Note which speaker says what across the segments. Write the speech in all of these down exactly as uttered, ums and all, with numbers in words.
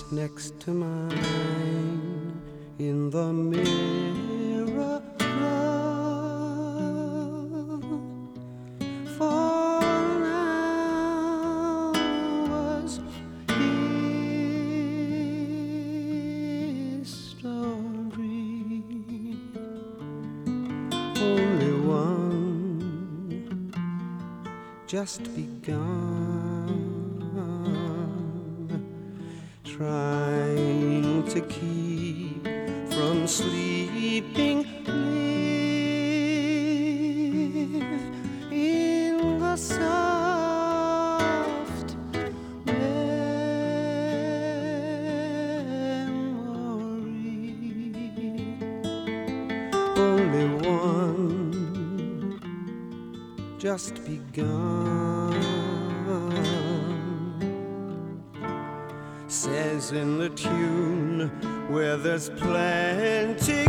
Speaker 1: next to mine in the mirror love, for an hour's history, only one just begun, trying to keep from sleeping, live in the soft memory. Only one just begun, says in the tune where there's plenty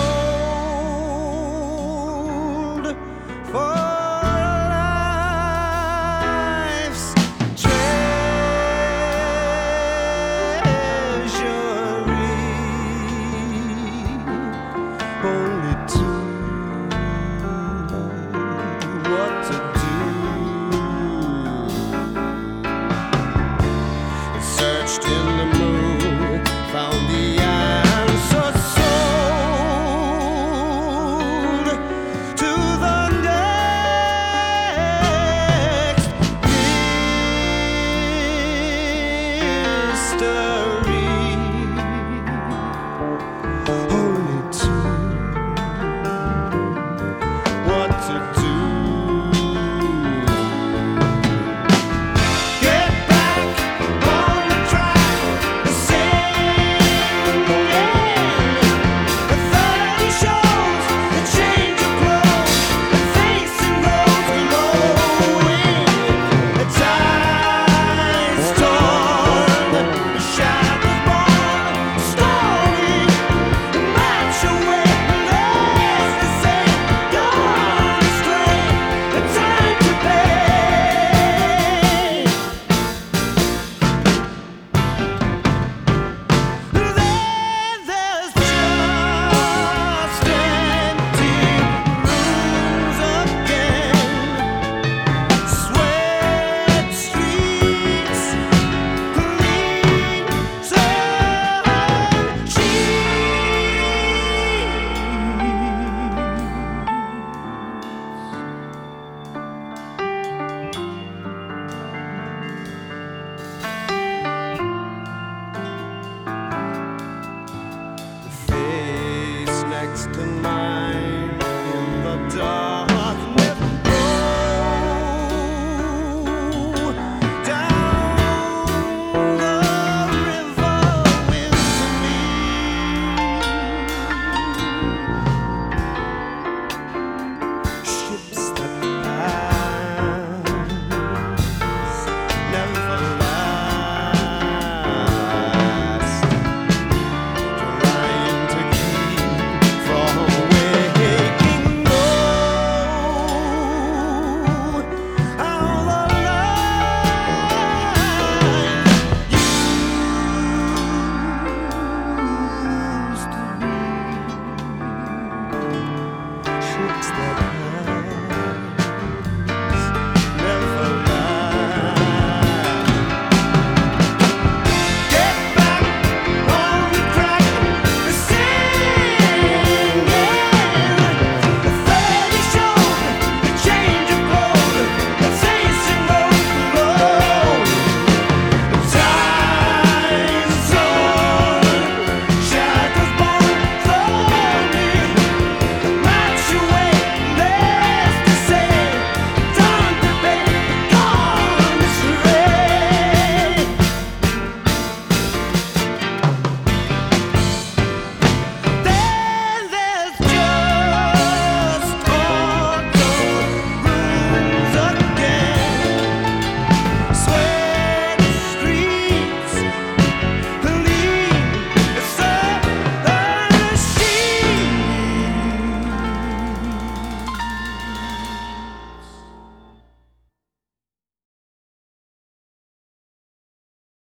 Speaker 1: gold for life's treasury. Only two, what to do? Searched in the moon, found the answer, sold to the next mystery. Only two, what to do? Next to